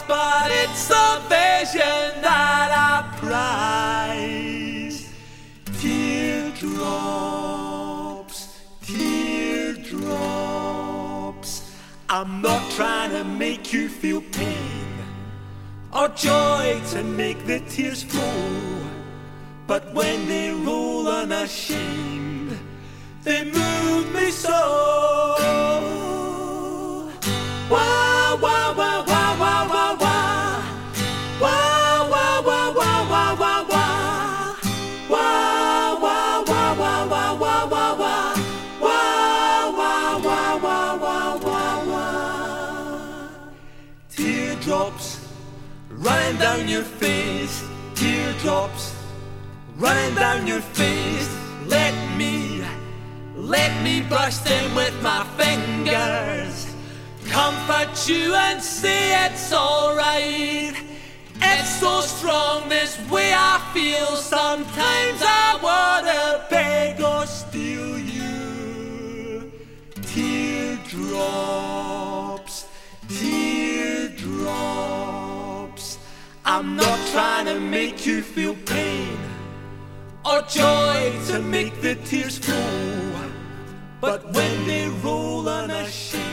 but it's the vision that I prize. Teardrops, teardrops. I'm not trying to make you feel pain or joy to make the tears flow, but when they roll unashamed, they move me so. Wah, wah, wah, wah, wah, wah, wah. Wah, wah, wah, wah, wah, wah, wah. Wah, wah, wah, wah, wah, wah, wah, wah. Wah, wah, wah, wah, wah, wah, wah. Teardrops running down your face, teardrops running down your face. Let me brush them with my fingers, comfort you and say it's alright. It's so strong this way I feel. Sometimes I wanna beg or steal you. Teardrops, teardrops. I'm not trying to make you feel pain or joy to make the tears flow, but when they roll unashamed,